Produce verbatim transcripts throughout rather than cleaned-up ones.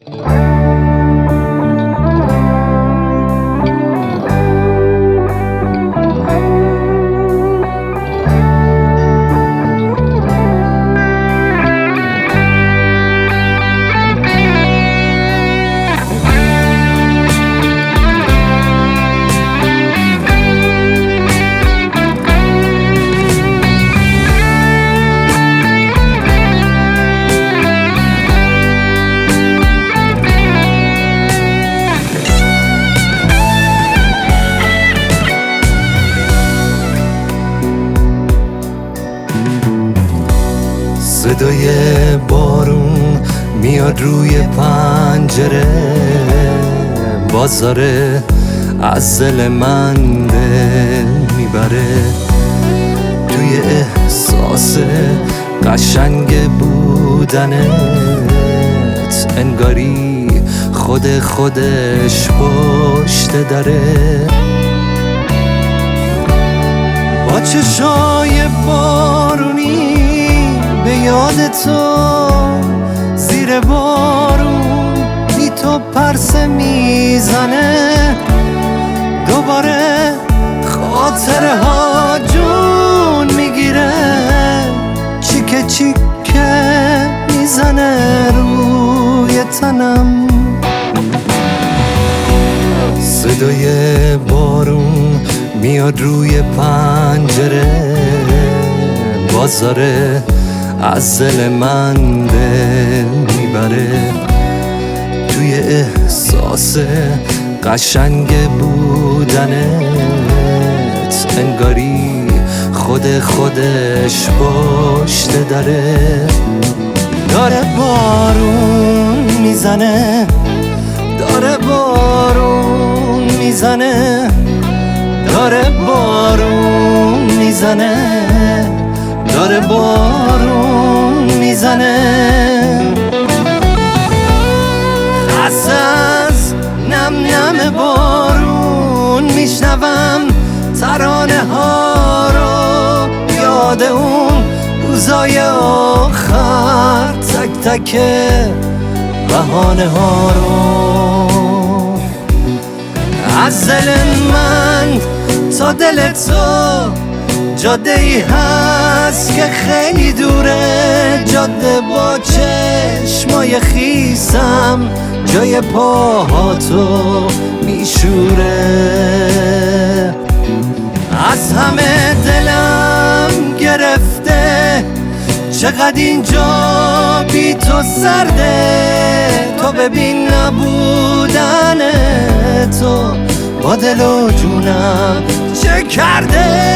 صدای بارون میاد روی پنجره، بازاره از دل من دل میبره. توی احساس قشنگ بودنت انگاری خود خودش پشت دره. با چشای بارونی به یاد تو زیر بارون بی تو پرسه میزنه. دوباره خاطره ها جون میگیره، چیکه چیکه میزنه روی تنم. صدای بارون میاد روی پنجره، بازاره از دل من دل میبره. توی احساس قشنگ بودنت انگاری خود خودش پشت دره. داره بارون میزنه، داره بارون میزنه، داره بارون میزنه، داره بارون میزنه. خسته از نم نم بارون میشنوم ترانه ها رو، یاد اون روزای آخر تک تک بهانه ها رو. از دل من تا دل تو جاده ای هست که خیلی دوره، جاده با چشمای خیسم جای پاهاتو میشوره. از همه دلم گرفته چقدر اینجا بی تو سرده. تو ببین نبودن تو با دل و جونم چه کرده.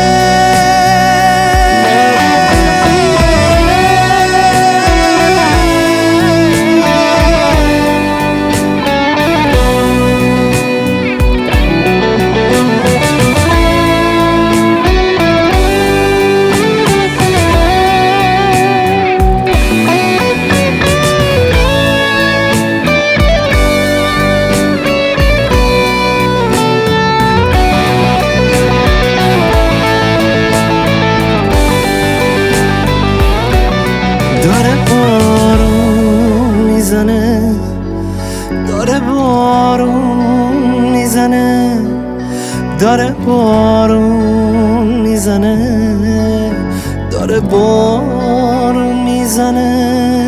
داره بارون میزنه، داره بارون میزنه، داره بارون میزنه، داره بارون میزنه.